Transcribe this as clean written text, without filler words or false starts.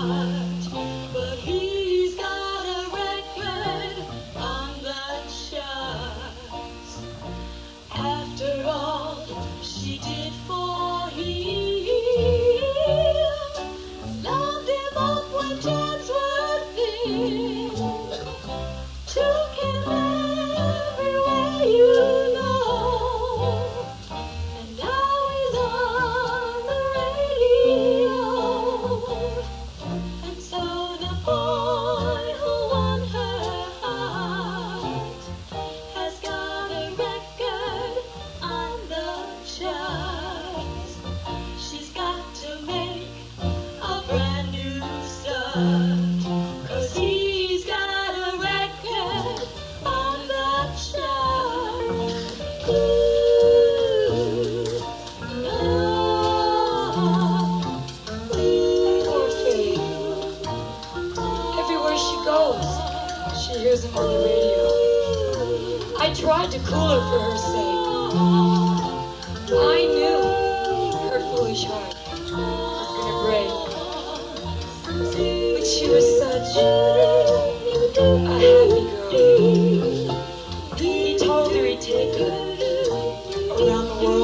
heart. But he's got a record on the charts. After all she did for him, loved him up when times were thin, took him everywhere you know, and now he's on the radio. And so the boy who won her heart has got a record on the charts. She's got to make a brand new start, 'cause he's got a record on the charts. Ooh, oh, Poor Faith. Everywhere she goes, she hears him on the radio. I tried to cool her for her sake. I knew her foolish heart was gonna break. But she was such a happy girl. He told her he'd take her around the world.